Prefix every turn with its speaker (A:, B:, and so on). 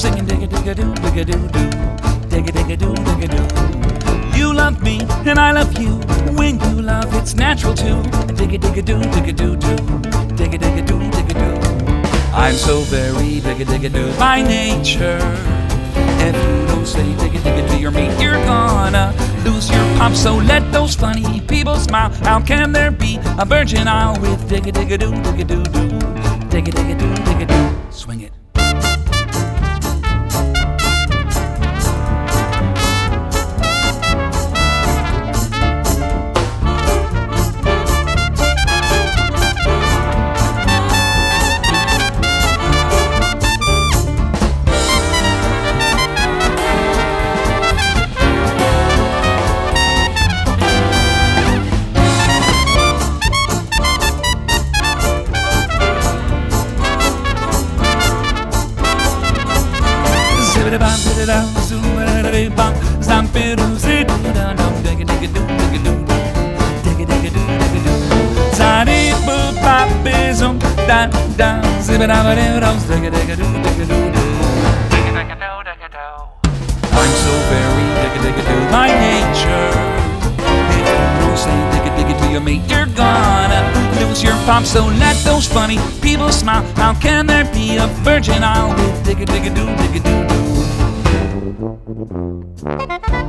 A: singing digga-digga-doo, digga-doo-doo, digga-digga-doo, digga-doo. You love me and I love you. When you love, it's natural too. Digga-digga-doo, digga-doo-doo, digga-digga-doo, digga-doo. I'm so very digga-digga-doo by nature. If you don't say digga-digga to your mate, you're gonna lose your pop. So let those funny people smile. How can there be a virgin isle with digga-digga-doo, digga-doo-doo, digga-digga-doo, digga-doo? Swing it. I'm so very digga-digga-doo by nature. If you don't say digga-digga to your mate, you're gonna lose your pop. So let those funny people smile. How can there be a virgin isle with digga-digga-doo, digga-doo-doo?